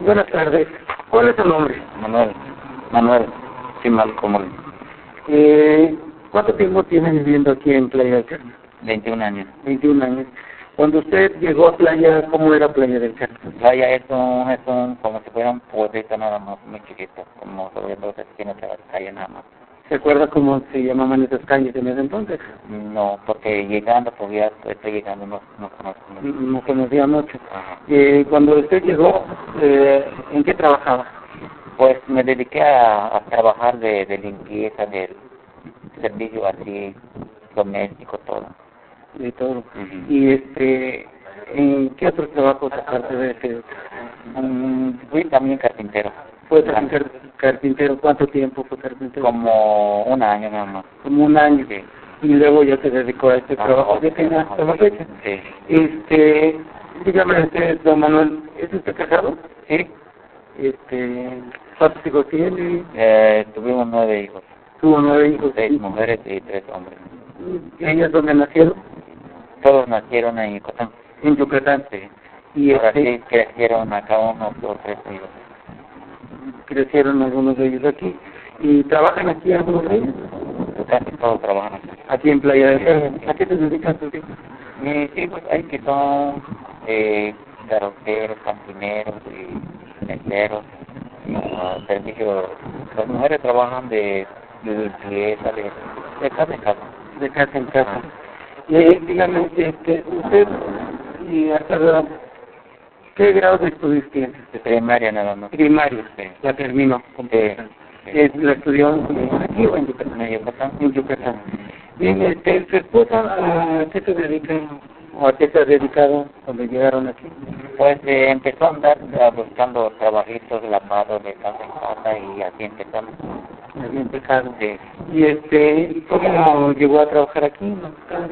Buenas tardes. ¿Cuál es tu nombre? Manuel, sin mal común. ¿Cuánto tiempo tiene viviendo aquí en Playa del Carmen? 21 años. 21 años. Cuando usted llegó a Playa, ¿cómo era Playa del Carmen? Playa es un, como si fuera un pueblito nada más, muy chiquito, como sobre todo se tiene otra calle nada más. ¿Se acuerda cómo se llamaban esas calles en ese entonces? No, porque llegando, porque ya estoy llegando, no conozco mucho. No conocía mucho. Ajá. Cuando usted llegó, ¿en qué trabajaba? Pues me dediqué a trabajar de limpieza, del servicio así, doméstico, todo. De todo. Uh-huh. Y ¿en qué otros trabajos aparte de ese? Fui también carpintero. ¿Fue carpintero? ¿Cuánto tiempo fue carpintero? Como un año nada más. Como un año. Sí. Y luego ya se dedicó a este trabajo que tiene hasta la fecha. Sí. Dígame usted, don Manuel, ¿es usted casado? Sí. ¿Cuántos hijos tiene? Tuvimos 9 hijos. Tuvo 9 hijos. 6 mujeres y 3 hombres. ¿Y ellas dónde nacieron? Todos nacieron en Yucatán. En Yucatán. Sí. Y ahora sí crecieron acá unos 2 o 3 hijos. Crecieron algunos de ellos aquí. ¿Y trabajan aquí algunos de ellos? Casi todos trabajan aquí en Playa del Carmen. ¿A qué te dedican tus hijos? Mis hijos hay que son garroteros, cantineros y meseros, servicios. Las mujeres trabajan de limpieza, de casa en casa. De casa en casa. Y dígame, usted, y hasta ¿qué grado de estudios tiene? De primaria nada más. Primaria, sí. La terminó. Sí. ¿La estudió aquí o en Yucatán? En Yucatán. En Yucatán. Bien, ¿su esposa a qué se dedica o a qué se ha dedicado cuando llegaron aquí? Pues empezó a andar buscando trabajitos, lavados de casa en casa y así empezamos. Así empezaron. Sí. ¿Y cómo llegó a trabajar aquí? ¿No?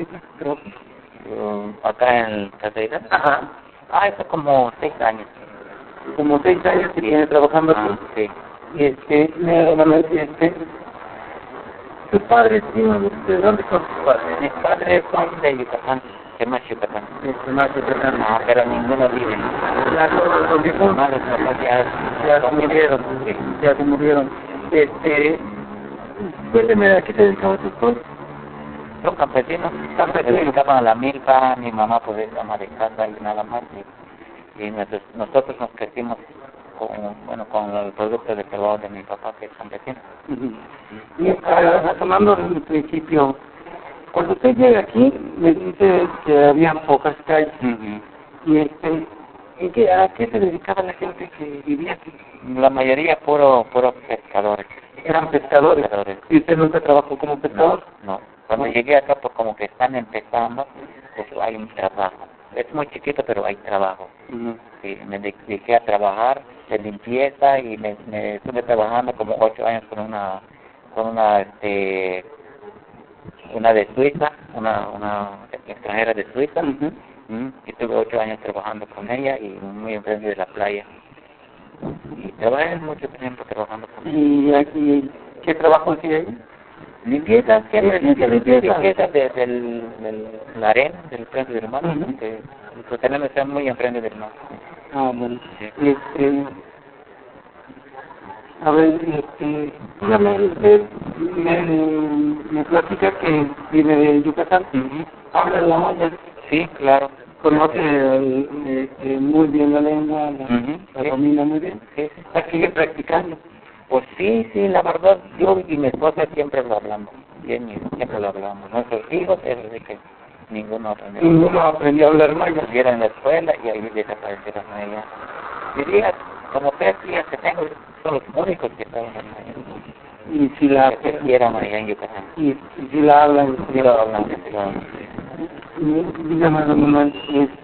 Acá en Caserías. Ajá. Eso como 6 años. Como 6 años que tiene trabajando aquí. Sí. ¿Tus padres, de dónde son tus padres? Mis padres son de Yucatán, de más Yucatán. Yucatán. Pero ninguno vive. Los viejos ya se murieron. Sí. Ya se murieron. Cuénteme, ¿a qué te dedicaba tu esposo? Son campesinos. Se dedicaban a la milpa, mi mamá pues es ama de casa y nada más. Y nosotros nos crecimos con el producto de trabajo de mi papá, que es campesino. Y retomando desde el principio, cuando usted llega aquí, me dice que había pocas calles. Y ¿a qué se dedicaba la gente que vivía aquí? La mayoría puro pescadores. ¿Eran pescadores? ¿Y usted nunca trabajó como pescador? No. Cuando llegué acá, pues como que están empezando, pues hay un trabajo. Es muy chiquito, pero hay trabajo. Sí, me dediqué a trabajar de limpieza y me estuve trabajando como 8 años con una de Suiza, una extranjera de Suiza. Y tuve 8 años trabajando con ella y muy enfrente de la playa. Y trabajé mucho tiempo trabajando con ella. ¿Y aquí qué trabajo hacía ella? Limpieza, siempre limpieza de la arena, del frente del mar. Pues tenemos que estar muy enfrente del mar. Ah, bueno. Sí. A ver, dígame, usted me platica que viene de Yucatán. ¿Habla la maya? Sí, claro. ¿Conoce muy bien la lengua? ¿La domina muy bien? Sí. ¿La sigue practicando? Pues sí, la verdad, yo y mi esposa siempre lo hablamos. Siempre lo hablamos. Nuestros hijos, es decir que ninguno aprendió a hablar maya. Estuvieron en la escuela y ahí desaparecieron a ella. Diría, como 3 días que tengo, son los únicos que estaban en Maya. Y si la aprendieron allá en Yucatán. Y si la hablan, sí lo hablan. Dígame, don Manuel,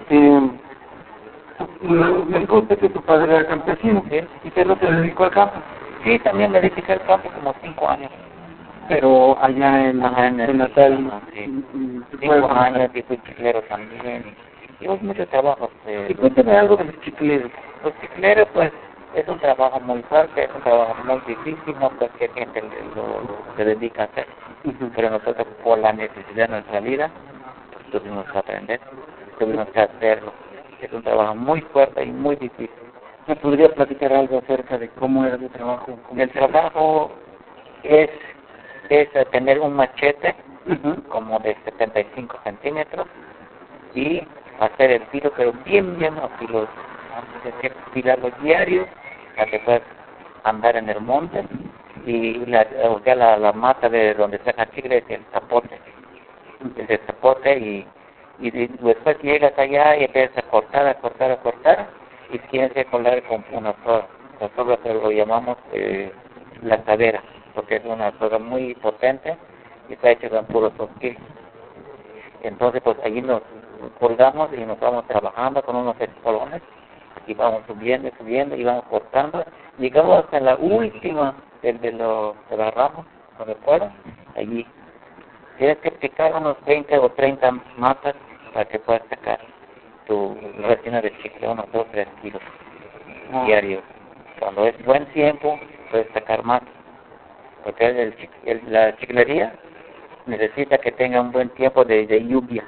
me dijo usted que tu padre era campesino, ¿y usted no se dedicó al campo? Sí, también me dediqué al campo como 5 años. Pero allá en Natal, sí. 5 años, y fui chiclero también. Y muchos trabajos. Y cuéntame algo de los chicleros. Los chicleros, pues, es un trabajo muy fuerte, es un trabajo muy difícil, no cualquier gente se dedica a hacer. Pero nosotros, por la necesidad de nuestra vida, pues, tuvimos que aprender, tuvimos que hacerlo. Es un trabajo muy fuerte y muy difícil. ¿Me podría platicar algo acerca de cómo era tu trabajo? El trabajo es tener un machete como de 75 centímetros y hacer el filo, pero bien afiloso. Tienes que afilarlo diario para que puedas andar en el monte y la mata de donde saca chicle es el zapote. Es el zapote y después llegas allá y empiezas a cortar y tienes que colar con una soga. La soga lo llamamos la cadera, porque es una soga muy potente y está hecha con puro torquil. Entonces pues allí nos colgamos y nos vamos trabajando con unos espolones y vamos subiendo y vamos cortando. Llegamos hasta la última de la rama, donde fuera, allí. Tienes que picar unos 20 o 30 matas para que puedas sacar tu resina de chicle, unos 2 o 3 kilos diarios. Cuando es buen tiempo, puedes sacar más, porque la chiclería necesita que tenga un buen tiempo de lluvia.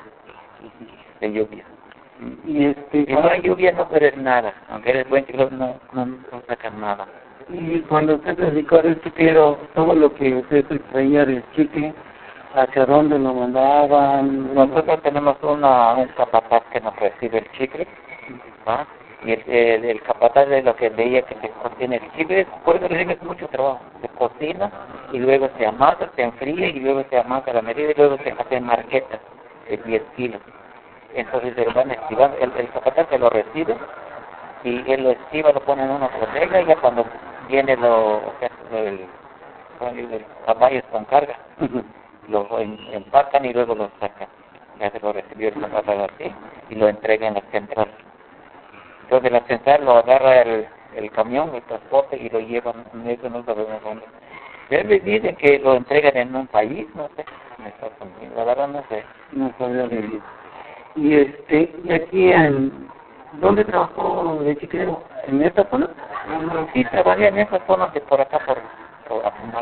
Y no hay lluvia, no puedes nada. Aunque eres buen chiclero, no sacas nada. Y cuando usted dedicó al chiquero, todo lo que usted extraía del chicle, ¿hacia dónde lo mandaban? Nosotros tenemos un capataz que nos recibe el chicle, ¿va? Y el capataz de lo que veía que se contiene el chicle, por eso le digo es mucho trabajo. Se cocina y luego se amasa, se enfría y luego se amasa a la medida y luego se hacen marquetas de 10 kilos. Entonces se lo van estivando, el capataz se lo recibe y él lo estiva, lo pone en una bodega y ya cuando viene el caballo con carga, lo empacan y luego lo sacan. Ya se lo recibió el capataz así y lo entrega en la central. Entonces la central lo agarra el camión, el transporte y lo llevan, eso no sabemos dónde. Ellos dicen que lo entregan en un país, no sé, en Estados Unidos, la verdad no sé. No sabía decir. Y aquí ¿dónde trabajó de chiquero? ¿En esta zona? Sí, trabajé en esa zona de por acá, por Apumal.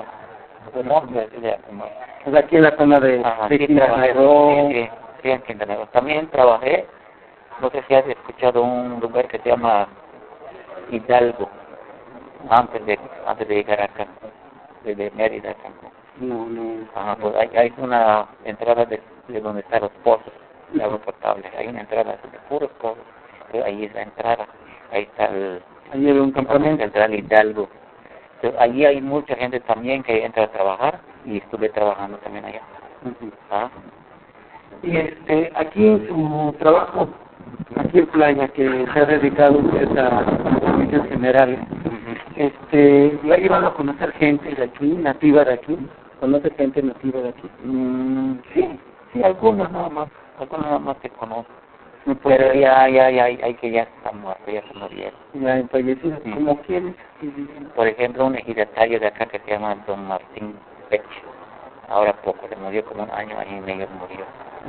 O sea, aquí en la zona de Quintana Roo. Sí, en Quintana Roo. También trabajé, no sé si has escuchado un lugar que se llama Hidalgo, antes de llegar acá, desde Mérida, Cancún. No. Pues hay una entrada de donde están los pozos de agua potable. Hay una entrada de puros pozos. Ahí es la entrada. Ahí está ahí hay un campamento central Hidalgo. Entonces, allí hay mucha gente también que entra a trabajar y estuve trabajando también allá. Y aquí en su trabajo, aquí en Playa, que se ha dedicado usted a servicios generales, ¿le ha llevado a conocer gente de aquí, nativa de aquí? ¿Conoce gente nativa de aquí? Sí, algunos nada más que conozco. Pero ya hay que ya están muertos, ya se murieron. Ya fallecidos, ¿cómo quiénes? Por ejemplo, un ejidatario de acá que se llama Don Martín Pech. Ahora poco, se murió como un año y medio murió.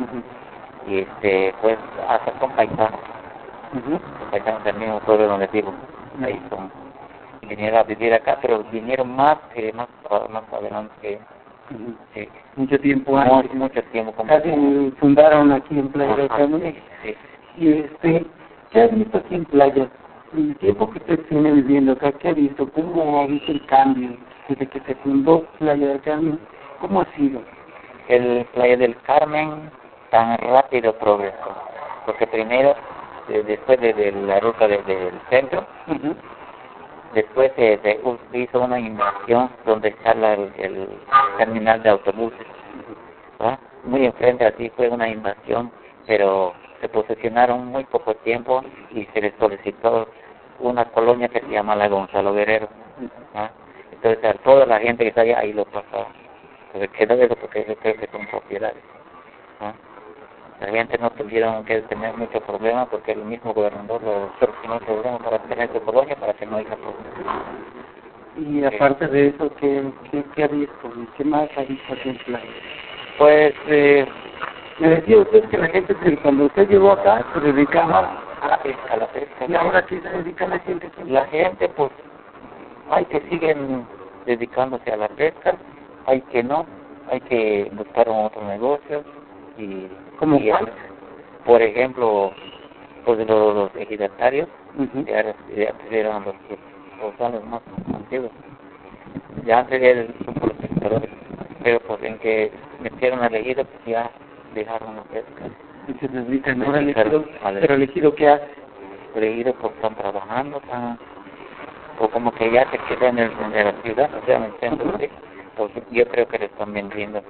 Y pues hasta con paisanos. Paisanos del mismo pueblo donde vivo. Ahí vinieron a vivir acá, pero vinieron más adelante que sí. Mucho tiempo antes. Mucho tiempo. Casi fundaron aquí en Playa del Carmen. Sí. Y ¿qué ha visto aquí en Playa? El tiempo que usted tiene viviendo acá, ¿qué ha visto? ¿Cómo ha visto el cambio desde que se fundó Playa del Carmen? ¿Cómo ha sido? El Playa del Carmen tan rápido progresó, porque primero, después de la ruta del centro, después se hizo una inversión donde está el terminal de autobuses, ¿va? Muy enfrente, así fue una invasión, pero se posesionaron muy poco tiempo y se les solicitó una colonia que se llama la Gonzalo Guerrero, ¿va? Entonces a toda la gente que está allá ahí lo pasaba. Entonces quedó eso porque yo creo que son propiedades, ¿no? La gente no tuvieron que tener mucho problema porque el mismo gobernador lo solucionó el problema para tener su colonia para que no haya problemas. Y aparte de eso, ¿qué ha visto? ¿Qué más ha visto aquí en Playa? Pues me decía usted que la gente cuando usted llegó acá se dedicaba a la pesca. ¿Y ahora qué se dedica la gente? La gente pues hay que siguen dedicándose a la pesca, hay que no, hay que buscar otro negocio y ¿Cómo cuál? Por ejemplo pues los ejidatarios, ya eran los más antiguos. Ya antes eran los pescadores, pero pues en que metieron al ejido, pues ya dejaron la pesca. Y se dedican ahora al ejido, pero el ejido, ¿qué hace? El ejido pues están trabajando, o como que ya se quedan en la ciudad, o sea, en el centro, ¿sí? Pues yo creo que le están vendiendo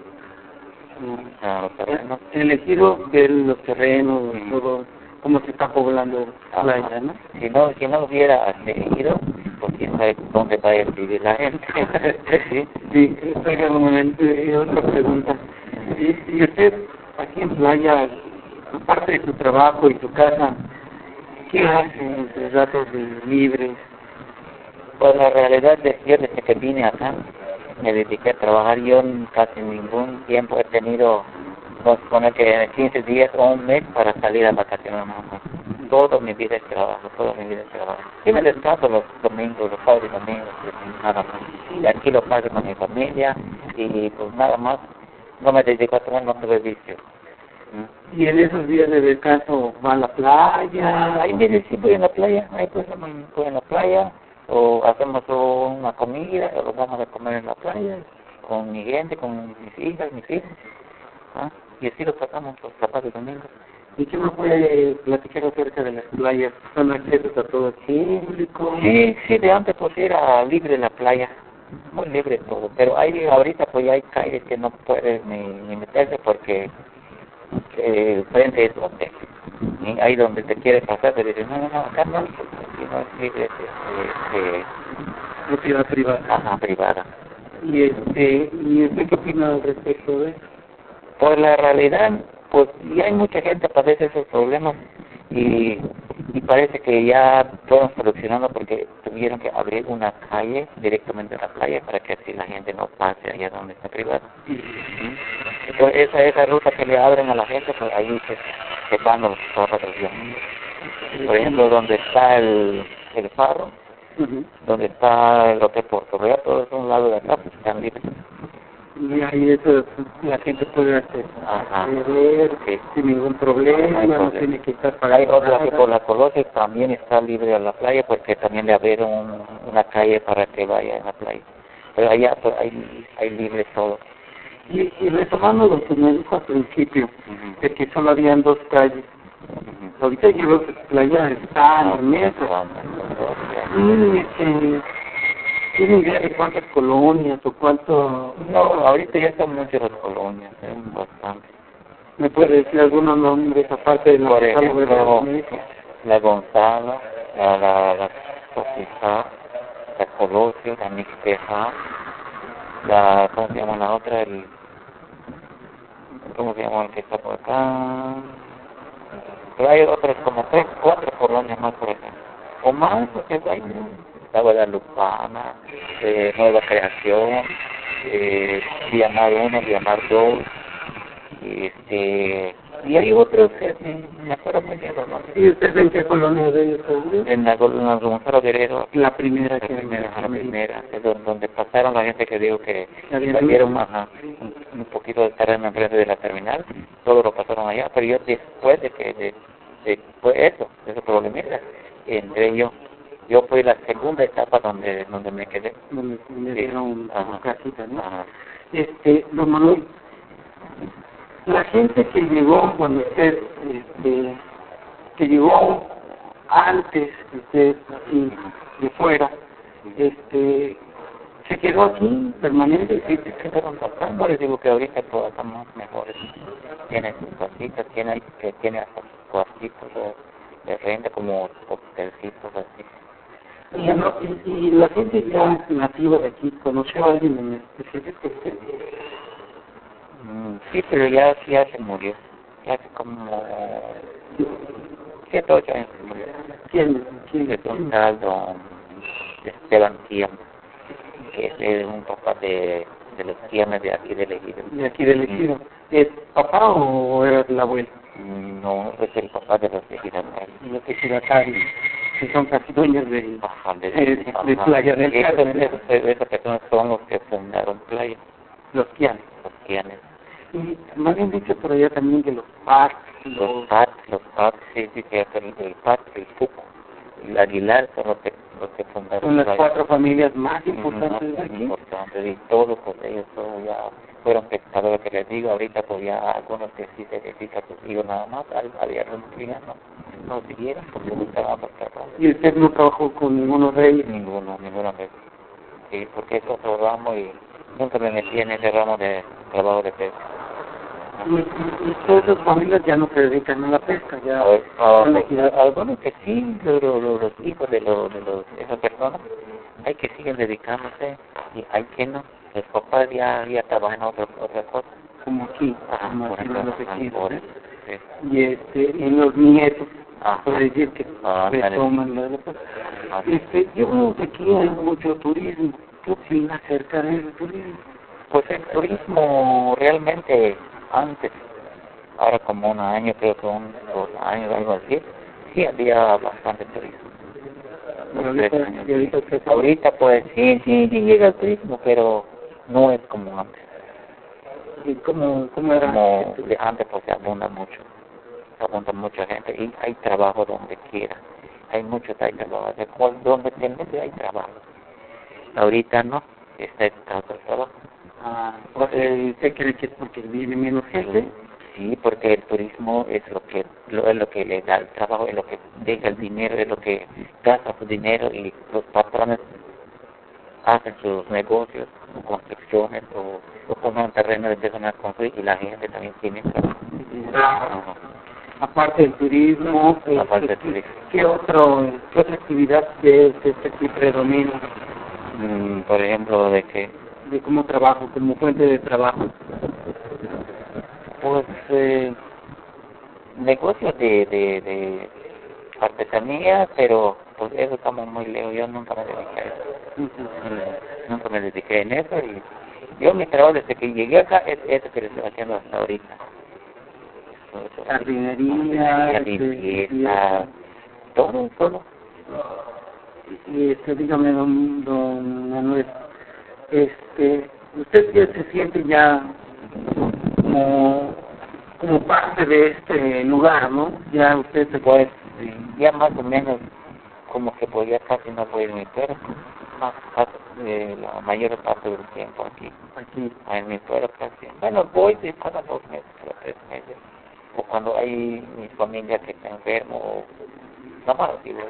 a los terrenos. El ejido de los terrenos, todo, cómo se está poblando la playa, ¿no? Si no hubiera ejido, pues quién sabe dónde va a vivir la gente. Sí, oiga, un momento, otra pregunta. ¿Y usted aquí en playa, aparte de su trabajo y su casa, qué hace en sus ratos libres? Pues la realidad es que yo desde que vine acá me dediqué a trabajar. Yo casi ningún tiempo he tenido, vamos a poner que 15 días o un mes para salir a vacaciones. Toda mi vida es trabajo, toda mi vida es trabajo. Sí me descanso los domingos, los sábados y domingos, nada más. Y aquí lo paso con mi familia y pues nada más. No me dedico a tomar más servicio. ¿Y en esos días de descanso va a la playa? Ahí viene, sí voy en la playa, ahí pues voy en la playa, o hacemos una comida, o vamos a comer en la playa, con mi gente, con mis hijas, mis hijos, y así lo pasamos los sábados y domingos. ¿Y qué me puede platicar acerca de las playas? ¿Son accesos a todo el público? Sí, de antes pues era libre la playa, muy libre todo, pero ahorita pues ya hay calles que no puedes ni meterse porque frente es hotel. Y ahí donde te quieres pasar te dicen, no, acá no, aquí no es libre, propiedad privada. Ajá, privada. ¿Y usted qué opina al respecto de eso? Pues la realidad, pues ya hay mucha gente que padece esos problemas y parece que ya fueron solucionando porque tuvieron que abrir una calle directamente a la playa para que así la gente no pase allá donde está privada. Entonces esa ruta que le abren a la gente, pues ahí se van los carros. Por ejemplo, donde está el faro, donde está el Hotel Puerto Real, todo es un lado de acá, pues están libres. Y ahí eso la gente puede hacer sin ningún problema, no tiene que estar pagando. Hay otra que por la Colosio también está libre a la playa porque también le abrieron una calle para que vaya a la playa. Pero allá pues hay libre todo. Y retomando lo que me dijo al principio, de que solo habían dos calles. Ahorita yo veo que la playa está inmensa. ¿Tienen idea de cuántas colonias o cuánto? No, ahorita ya son muchas las colonias, bastante. ¿Me puede decir algunos nombres aparte de la por ejemplo, la Gonzalo, la Sociedad, la Colosio, la Mixteja, ¿cómo se llama la otra? ¿Cómo se llama el que está por acá? Pero hay otras como 3, 4 colonias más por acá. O más, porque hay la Guadalupana, Nueva Creación, Villamar 1, Villamar 2, y hay otros que me acuerdo muy bien los nombres. ¿Y usted en qué colonia de ellos? En la Gonzalo Guerrero. La primera, es donde pasaron la gente que digo que salieron un poquito de terreno enfrente de la terminal, todo lo pasaron allá, pero yo después de que fue eso, ese problemita, entre ellos, yo fui la segunda etapa donde me quedé. Donde me dieron casita, ¿no? Don Manuel, la gente que llegó cuando usted, que llegó antes de usted, así, de fuera, se quedó aquí permanente. Sí, se quedaron pasando, les digo que ahorita todas estamos mejores. Tiene sus casitas, tiene hasta sus cuartitos de renta como hotelcitos así. Y la gente ya nativa de aquí, ¿conoció a alguien en específico? Sí, pero ya se murió. Ya hace como 7 o 8 años se murió. ¿Quién? Es un tal don Esteban Tiam, que es un papá de los Tiames de aquí del Ejido. ¿De aquí del Ejido? ¿Es papá o era el abuelo? No, es el papá de los ejidatarios. Los ejidatarios, que son casi dueños de Playa del Carmen. Esas personas son los que fundaron Playa. Los Quianes. Y me habían dicho por allá también que los PAC, Los PAC, sí, sí, cierto, el PAC, el FUC, el Aguilar son los que fundaron. son las 4 familias más importantes de aquí. Importantes, y todos, pues ellos todos ya fueron pescadores, que les digo, ahorita pues ya algunos que sí se dedican a sus hijos nada más, había algunos que ya no siguieron porque les gustaba pescar. ¿Y usted no trabajó con ninguno de ellos? Ninguno vez. Sí, porque es otro ramo y nunca me metí en ese ramo de trabajo de pesca. Y todas esas familias ya no se dedican a la pesca, ya algunos que sí, los hijos de esas personas, hay que siguen dedicándose y hay que no, los papás ya trabajan otra cosa. como aquí, como por aquí ejemplo, los vecinos, ¿eh? sí. Y los nietos, Ajá. puede decir que retoman la pesca. Yo creo que aquí hay mucho turismo. ¿Qué opina acerca del turismo? Pues el turismo realmente antes, ahora como un año, creo que 2 años, algo así, sí había bastante turismo. Ahorita pues sí llega el turismo, pero no es como antes. ¿Y cómo era? Como de antes pues se abunda mucha gente y hay trabajo donde quiera. Hay trabajo, donde te metes hay trabajo. Ahorita no, está escaso el trabajo. ¿Usted cree que es porque vive menos gente? Sí, porque el turismo es lo que le da el trabajo, es lo que deja el dinero, es lo que gasta su dinero y los patrones hacen sus negocios, construcciones o compran terreno y empiezan a construir y la gente también tiene trabajo. Aparte del turismo, ¿qué otra actividad de este tipo predomina? Por ejemplo, de cómo trabajo, como fuente de trabajo. Pues negocios de artesanía, pero pues eso estamos muy lejos, yo nunca me dediqué a eso. Nunca me dediqué en eso y yo mi trabajo desde que llegué acá es eso que le estoy haciendo hasta ahorita. Jardinería, limpieza, todo. Y dígame, don Manuel, usted ya se siente ya como parte de este lugar, ¿no? Ya usted se puede, ya más o menos, como que pues ya casi no voy a mi pueblo, la mayor parte del tiempo aquí. En mi pueblo casi. Bueno, voy de cada 2 meses, cada 3 meses. O cuando hay mi familia que está enfermo, o no más, digo.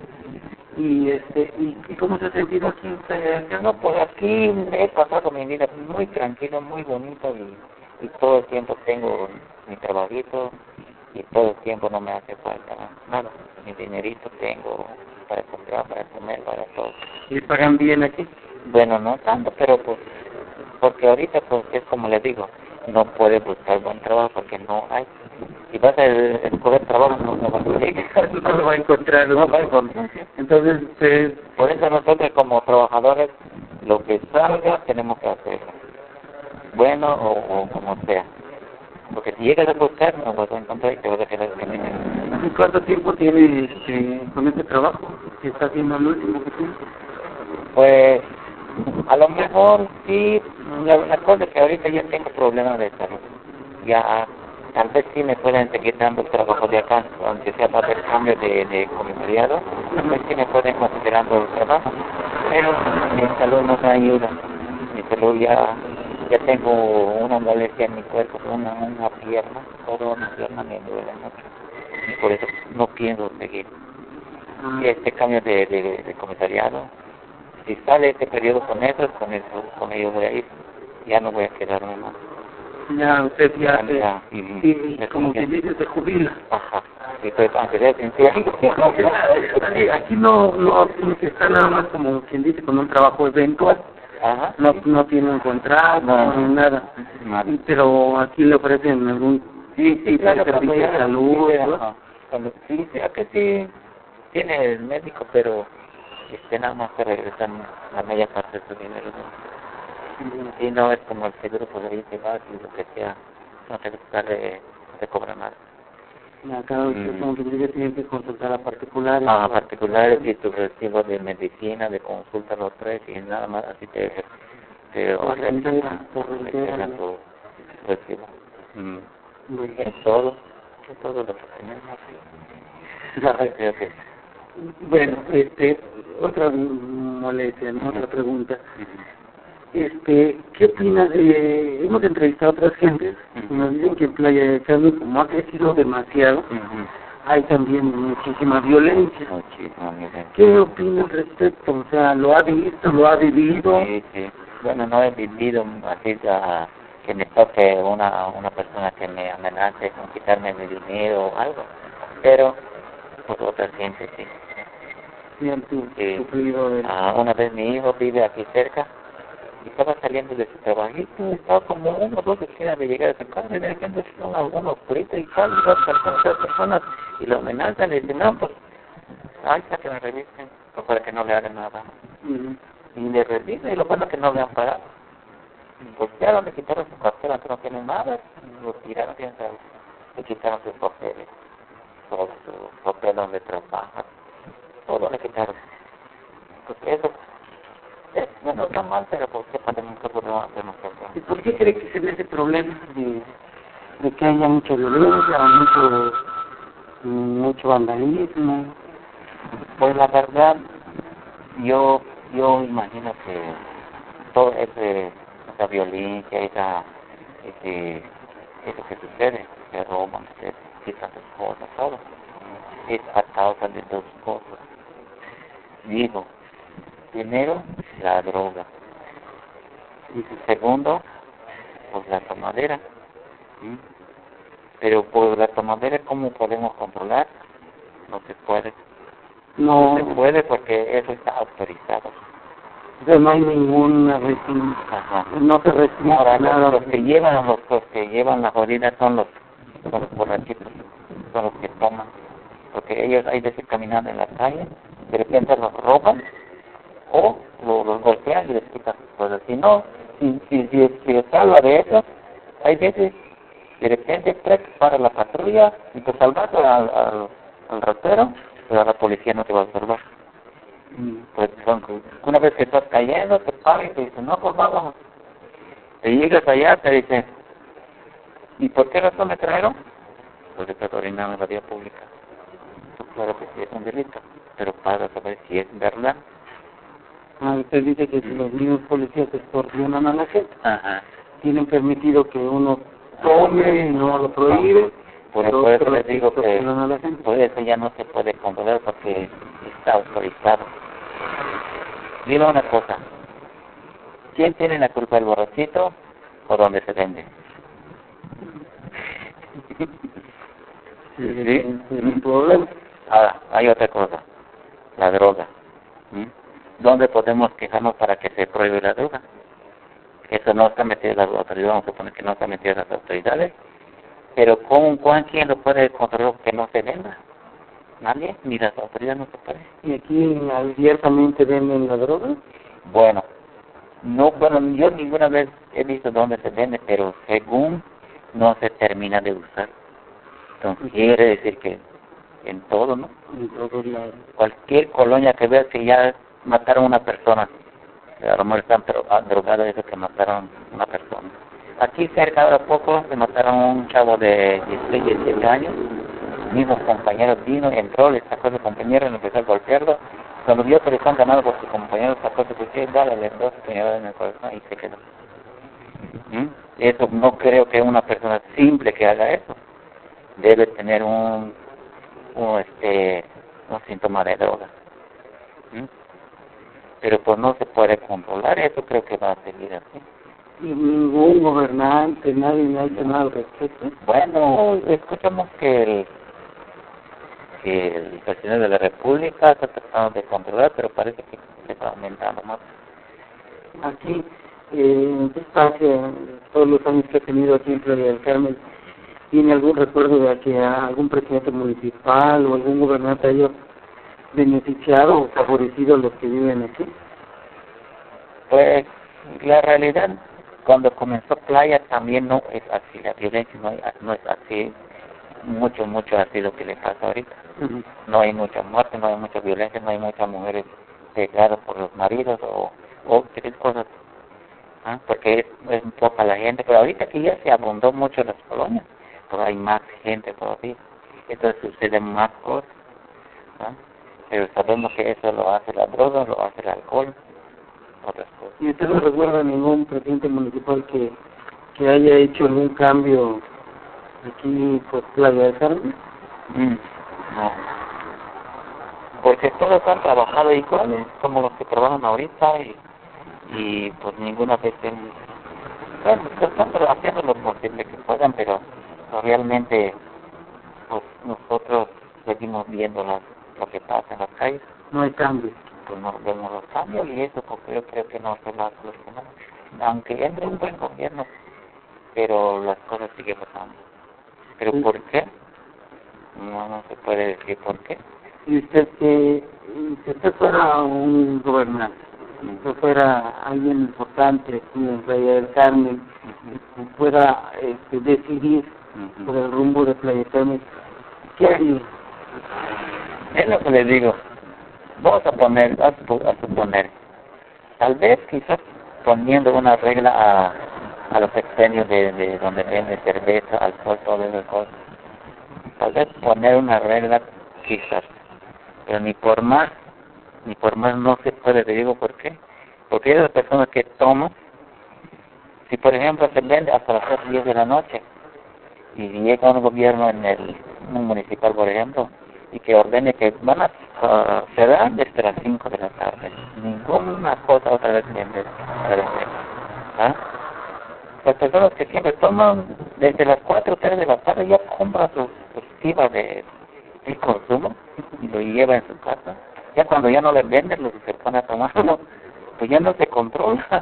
¿Y cómo se ha sentido aquí usted? No, pues aquí he pasado mi vida muy tranquilo, muy bonito y todo el tiempo tengo mi trabajito y todo el tiempo no me hace falta nada. Mi dinerito tengo para comprar, para comer, para todo. ¿Y pagan bien aquí? Bueno, no tanto, pero pues, porque ahorita pues es como les digo, no puedes buscar buen trabajo porque no hay. Si vas a escoger trabajo no vas a encontrar. No va a encontrar. Entonces, por eso nosotros como trabajadores, lo que salga tenemos que hacerlo. Bueno o como sea. Porque si llegas a buscar, no vas a encontrar y te vas a quedar sin dinero. ¿Y cuánto tiempo tiene con este trabajo? ¿Qué está haciendo el último que tiene? Pues, a lo mejor sí, la cosa es que ahorita ya tengo problemas de salud. Ya, tal vez sí me pueden seguir dando el trabajo de acá, aunque sea para hacer cambios de comisariado, tal vez sí me pueden considerando el trabajo. Pero mi salud no me ayuda. Mi salud ya tengo una molestia en mi cuerpo, una pierna, toda una pierna me duele mucho. Y por eso no pienso seguir. Y este cambio de comisariado, si sale este periodo con ellos voy a ir, ya no voy a quedarme más. Ya, usted como que dice, se jubila. Ajá, y pues aunque sea sincero. Aquí no se está nada más como quien dice con un trabajo eventual. Ajá. No tiene un contrato, nada. Pero aquí le ofrecen algún servicio de salud. Sí, que sí tiene el médico, pero nada más se regresan la media parte de su dinero. Y no es como el seguro, pues ahí te vas y lo que sea, no te cobra nada. Cada vez que tienen que consultar a particulares. A particulares y tu recibo de medicina, de consulta, los 3 y nada más así te tu recibo. Bueno, En todo lo que tenemos. Creo que bueno, otra molestia, ¿no? Otra pregunta. ¿Qué opinas? Hemos entrevistado a otras gentes y nos dicen que en Playa del Carmen, como ha crecido demasiado, hay también muchísima violencia. ¿Qué opinas al respecto? O sea, ¿lo ha visto, lo ha vivido? Sí, sí. Bueno, no he vivido así que me toque una persona que me amenace con quitarme mi dinero o algo, pero pues otra gente sí. Sí, han sufrido Una vez mi hijo vive aquí cerca y estaba saliendo de su trabajito, estaba como 1 o 2 esquinas de llegar a su casa y de repente son algunos fritos y tal, y otras personas y lo amenazan y dicen, no, pues ahí está que me revisen, pues para que no le hagan nada. Y le revisan y lo bueno es que no le han pagado. Pues ya le quitaron su cartera, que no tiene nada, lo tiraron, le quitaron sus papeles, todo su papel donde trabaja, todo le quitaron. Pues eso, bueno, está mal, pero ¿por qué podemos hacer nosotros? ¿Y por qué cree que se ve ese problema de que haya mucha violencia, mucho vandalismo? Pues la verdad, yo imagino que todo esa violencia, eso que sucede, se roban, se quitan sus cosas, todo, es a causa de 2 cosas. Digo, primero, la droga. Y segundo, pues la tomadera. Pero por la tomadera, ¿cómo podemos controlar? No se puede. No se puede porque eso está autorizado. O sea, no hay ninguna restricción. No se restringe nada. Los que llevan la jodida son los borrachitos, son los que toman. Porque ellos hay veces caminando en la calle, de repente los roban o los golpean y les quitan sus cosas. Si no, si se salva de eso, hay veces de repente para la patrulla y te salvas al ratero, pero la policía no te va a salvar. Pues una vez que estás cayendo, te paran y te dicen, no, pues vamos. Te llegas allá, te dicen, ¿y por qué razón me trajeron? Pues estás orinando en la vía pública. Pues claro que sí es un delito, pero para saber si es verdad. Usted dice que si los mismos policías extorsionan a la gente, tienen permitido que uno tome y no lo prohíbe. Por eso les digo que por eso ya no se puede controlar porque está autorizado. Dime una cosa, ¿quién tiene la culpa, el borrachito o dónde se vende? Sí, es un problema. Ahora, hay otra cosa, la droga. ¿Dónde podemos quejarnos para que se prohíbe la droga? Eso no está metido en las autoridades, vamos a suponer que no está metido en las autoridades, pero ¿quién lo puede controlar que no se venda? Nadie, ni las autoridades no se pueden. ¿Y aquí abiertamente venden la droga? Bueno, yo ninguna vez he visto dónde se vende, pero según no se termina de usar. Entonces quiere decir que en todo, ¿no? En todos lados. Cualquier colonia que veas que ya mataron a una persona, a lo mejor están drogados eso que mataron a una persona. Aquí cerca, ahora poco, le mataron a un chavo de 16, 17 años, mismos compañeros vino, entró, le sacó a su compañero, le empezó a golpearlo. Cuando vio que le están ganando por su compañero, sacó su cuchillo, le dio su puñalada en el corazón y se quedó. Eso no creo que una persona simple que haga eso debe tener un síntoma de droga. Pero pues no se puede controlar, eso creo que va a seguir así. Y ningún gobernante, nadie ha hecho nada al respecto. Bueno, escuchamos que el presidente de la República está tratando de controlar, pero parece que se está aumentando más. Aquí, en este espacio, todos los años que he tenido aquí en Playa del Carmen, ¿tiene algún recuerdo de que algún presidente municipal o algún gobernante haya beneficiado o favorecido a los que viven aquí? Pues la realidad, cuando comenzó Playa también no es así, la violencia no es así, mucho así lo que le pasa ahorita. No hay mucha muerte, no hay mucha violencia, no hay muchas mujeres pegadas por los maridos o tres cosas. porque es poca la gente, pero ahorita que ya se abundó mucho en las colonias, pues hay más gente todavía, entonces suceden más cosas, ¿no? Pero sabemos que eso lo hace la droga, lo hace el alcohol, otras cosas. ¿Y usted no recuerda ningún presidente municipal que haya hecho algún cambio aquí por Playa del Carmen? No, porque todos han trabajado iguales, como los que trabajan ahorita, y pues ninguna vez bueno, están haciendo lo posible que puedan, pero realmente pues nosotros seguimos viendo lo que pasa en las calles. No hay cambio. Pues no vemos los cambios y eso porque yo creo que no se va a solucionar. Aunque entre un buen gobierno, pero las cosas siguen pasando. ¿Pero sí. por qué? No se puede decir por qué. Y usted si usted fuera un gobernante, si usted fuera alguien importante aquí en Playa del Carmen, fuera decidir por el rumbo de Playa del Carmen, ¿qué haría? Es lo que le digo. Vamos a suponer, tal vez quizás poniendo una regla a los extenios de donde venden cerveza, alcohol, todas esas cosas. Tal vez poner una regla quizás, pero ni por más no se puede. Te digo por qué. Porque esas personas que toman, si por ejemplo se vende hasta las 10 de la noche y llega un gobierno en un municipal por ejemplo y que ordene que van a cerrar desde las 5 de la tarde, ninguna cosa otra vez vender. Las personas que siempre toman desde las 4 o 3 de la tarde ya compran sus IVA de consumo y lo lleva en su casa. Ya cuando ya no les venden, lo que se pone a tomar, pues ya no se controla.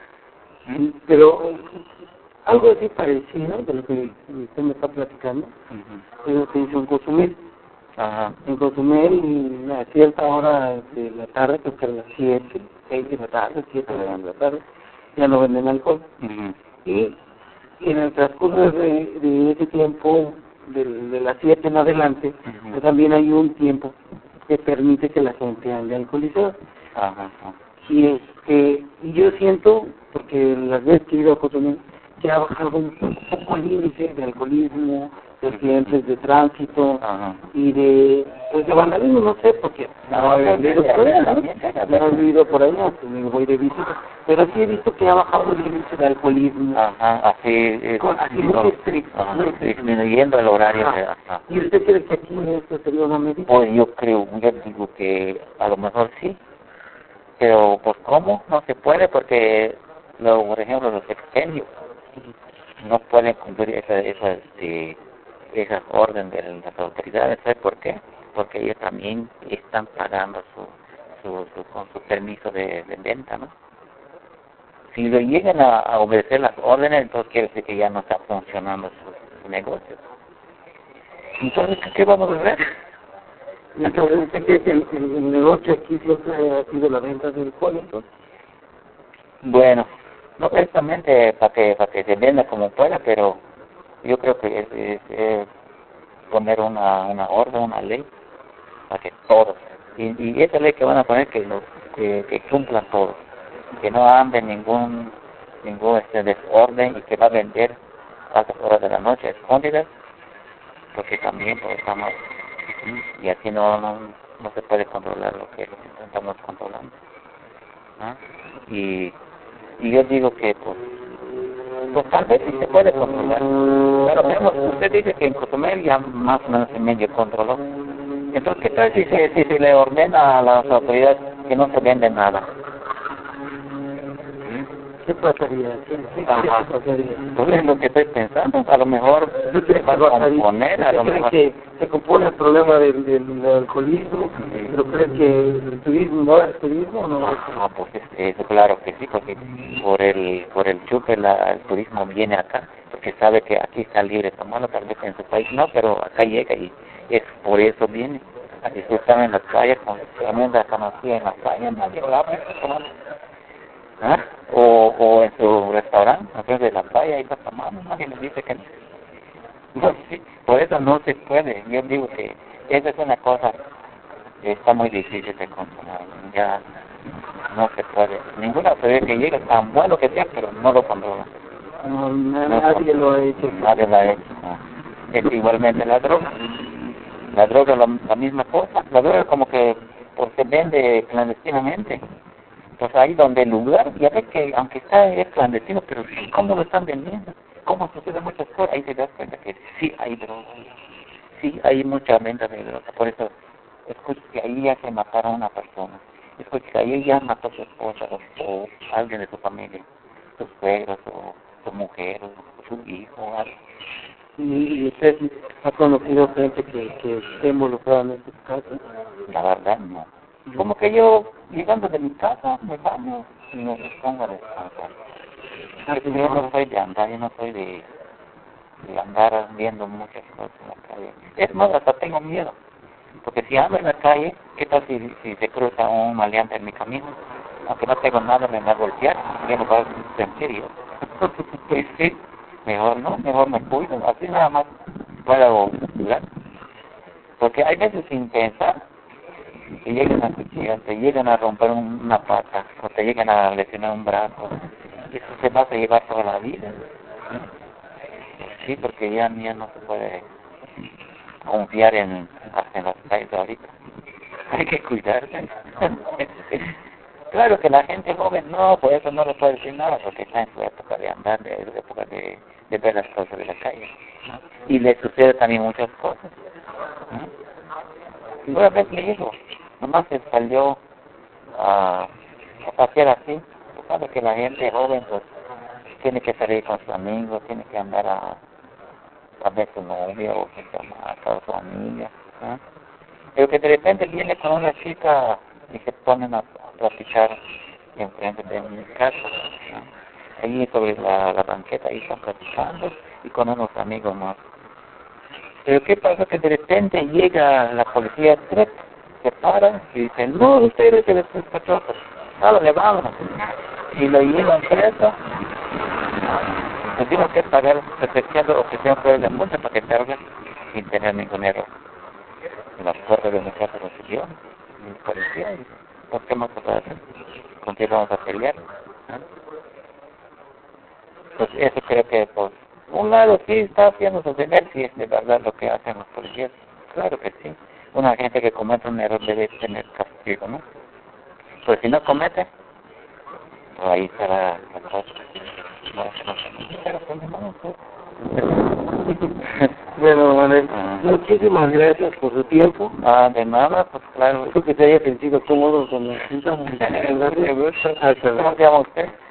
Pero algo así parecido de lo que usted me está platicando, es lo que hizo en Cozumel. En Cozumel, a cierta hora de la tarde, creo que a las 7, 6 de la tarde, 7 de la tarde, ya no venden alcohol. Y en el transcurso de ese tiempo, de las 7 en adelante, pues también hay un tiempo que permite que la gente ande alcoholizada. Y yo siento, porque las veces que he ido a Cozumel, que ha bajado un poco el índice de alcoholismo, de accidentes de tránsito y de vandalismo, no sé, porque no he vivido por allá, me voy de visita, pero sí he visto que ha bajado el índice de alcoholismo. Así muy estricto. Disminuyendo el horario. ¿Y usted cree que aquí esto sería una medida? Pues yo digo que a lo mejor sí, pero pues ¿cómo? No se puede porque, por ejemplo, los expendios no pueden cumplir esas órdenes de las autoridades. ¿Sabes por qué? Porque ellos también están pagando con su permiso de venta, ¿no? Si lo llegan a obedecer las órdenes, entonces quiere decir que ya no está funcionando su negocio. Entonces, ¿qué vamos a hacer? Entonces, ¿usted cree que el negocio aquí siempre ha sido la venta del alcohol, entonces? Bueno, no precisamente para que se venda como pueda, pero yo creo que es poner una orden, una ley, para que todos, y esa ley que van a poner que cumplan todos, que no ande ningún desorden y que va a vender a las horas de la noche escondidas, porque también pues, estamos, y así no se puede controlar lo que estamos controlando, ¿no? Y yo digo que pues tal vez sí se puede controlar, pero usted dice que en Cozumel ya más o menos se medio controló. Entonces, ¿qué tal si se le ordena a las autoridades que no se vende nada? ¿Qué pasaría? ¿Qué pasaría? Entonces es lo que estoy pensando, a lo mejor se va a componer, a lo mejor que se compone el problema del alcoholismo, pero cree que el turismo no es turismo o no. Pues eso claro que sí, porque por el chupe el turismo viene acá, porque sabe que aquí está libre tomarlo, tal vez en su país no, pero acá llega y es por eso viene a disfrutar en las playas, también la conocía en las playas, nadie lo habla, o en su restaurante, frente de la playa, ahí está tomando, nadie le dice que no. No, sí, por eso no se puede. Yo digo que esa es una cosa que está muy difícil de controlar. Ya no se puede. Ninguna autoridad que llegue, tan bueno que sea, pero no lo controla. No, nadie lo ha hecho. Nadie lo ha hecho. No. Es igualmente la droga. La droga la misma cosa. La droga como que pues, se vende clandestinamente. Entonces ahí donde el lugar, ya ves que aunque es clandestino, pero sí, ¿cómo lo están vendiendo? ¿Cómo sucede muchas cosas? Ahí te das cuenta que sí hay droga. Sí hay mucha venta de droga. Por eso, escucha que ahí ya se mataron a una persona. Escucha que ahí ya mató a su esposa o alguien de su familia. Sus suegros o su mujer o su hijo. Algo. ¿Y usted ha conocido gente que esté involucrada en este caso? La verdad, no. Como que yo, llegando de mi casa, me baño y me pongo a descansar. Yo no soy de andar, yo no soy de andar viendo muchas cosas en la calle. Es más, hasta tengo miedo. Porque si ando en la calle, ¿qué tal si se cruza un maleante en mi camino? Aunque no tengo nada, me va a golpear, yo no voy a sentir yo. Pues sí, mejor no, mejor me cuido. Así nada más puedo cuidar. Porque hay veces sin pensar, te llegan a cuchillar, te llegan a romper una pata, o te llegan a lesionar un brazo. Eso se va a llevar toda la vida. Sí, porque ya no se puede confiar en las calles ahorita. Hay que cuidarse. Claro que la gente joven no, por eso no le puede decir nada, porque está en su época de andar, de su época de ver las cosas de la calle. Y le sucede también muchas cosas. Una vez mi hijo, nomás se salió a pasear así. Tú sabes que la gente joven pues tiene que salir con sus amigos, tiene que andar a ver su novia o a su amiga. Pero que de repente viene con una chica y se ponen a platicar enfrente de mi casa. Ahí sobre la banqueta, ahí están platicando y con unos amigos más. Pero ¿qué pasa? Que de repente llega la policía, se para y dicen, no, ustedes se les sospechosos, le vamos. Y lo llevan preso. Tuvieron que pagar respectando o que sean fuera de multa para que salgan sin tener ningún error. En las puertas de mi casa recibió el policía y pues ¿qué más se puede hacer? Continuamos a pelear. Pues eso creo que por un lado sí está haciendo sostener si es de verdad lo que hacen los policías. Claro que sí. Una gente que comete un error debe tener castigo, ¿no? Pues si no comete, pues ahí estará la cosa. Bueno, Manuel, muchísimas gracias por su tiempo. De nada, pues claro. Espero que se haya sentido cómodo con la cita. ¿Cómo se llama usted?